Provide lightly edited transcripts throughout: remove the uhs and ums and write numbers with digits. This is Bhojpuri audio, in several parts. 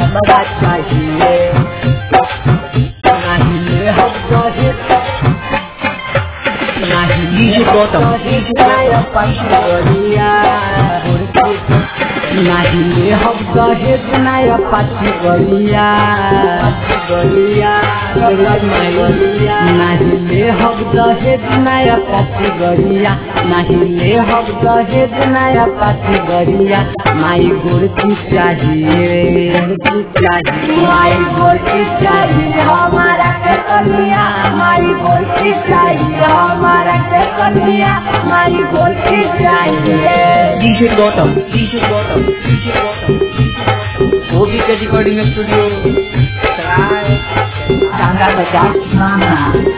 हमरा चाहिए नहीं ले हम दहेज नहीं डीजे गौतम नया पछुआ नहीं ले हम दहेज नया पछुआ नहीं ले हम दहेज नया पछुआ नहीं ले हम दहेज नया पछुआ माई गोरकी चाहिए माई गोरकी चाहिए हमारा के कन्या माई गोरकी चाहिए हमारा के कन्या माई गोरकी चाहिए डीजे गौतम ओबी के रिकॉर्डिंग स्टूडियो टांगा बजा मामा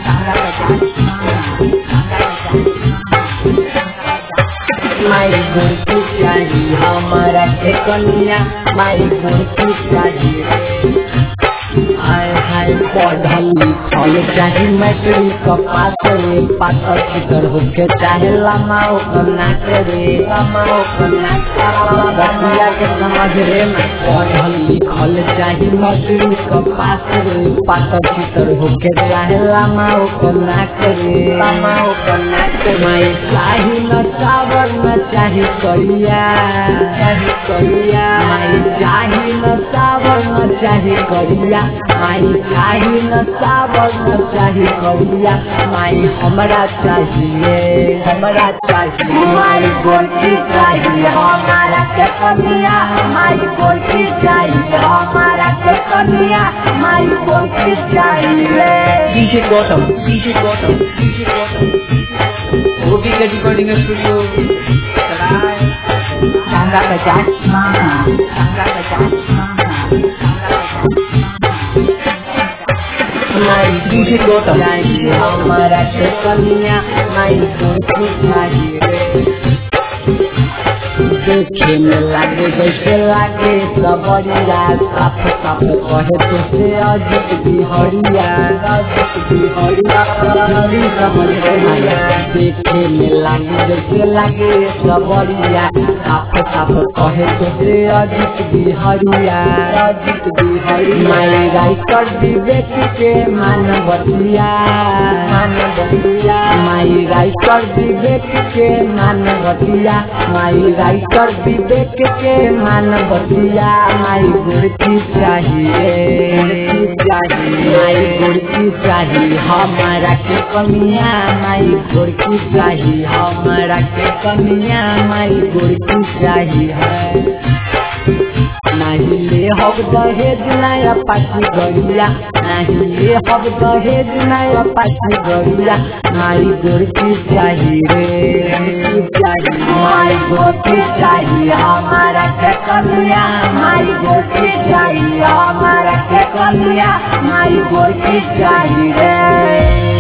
माई गोरकी चाहिए हमारा के कन्या माई गोरकी चाहिए हाय हाय पढ़ल लिखल चाहे मैट्रिक पास रे पातर चितर होके चाहे लमाओ करना करे बतिया के समझ रे ना पढ़ल लिखल चाहे मैट्रिक पास रे पातर चितर होके चाहे लमाओ करना करे माई चाहे न सावर न चाहे करिया माई चाहे न सावर न चाहे करिया माई चाही न सावर न चाही करिया माई हमरा चाहिए माई गोरकी चाहिए हमारा के कन्या माई गोरकी चाहिए हमारा के कन्या माई गोरकी चाहिए डीजे गौतम ओबी के रिकॉर्डिंग स्टूडियो टांगा बजा मामा माई डीजे गौतम चाहिए हमारा के कन्या माई गोरकी चाहिए देखे में लागे जैसे लागे सबरिया साफ कहे तुझसे अजित बिहरिया समझ देखे में लागे जैसे लागे सबरिया साफ कहे तुझसे अजित बिहरिया माई राइटर विवेक के मानवतिया माई राइटर विवेक के मानवतिया माई राइटर विवेक के मानवतिया माई गोरकी चाहिए माई गोरकी चाहिए हमारा के कन्या माई गोरकी चाहिए हमारा के कन्या माई गोरकी चाहिए नहीं ले हम दहेज नया पाछी गरिया नहीं ले हम दहेज नया पाछी गरिया माई गोरकी चाहिए माई गोरकी चाहिए हमारा के कन्या माई गोरकी चाहिए हमारा के कन्या माई गोरकी चाहिए।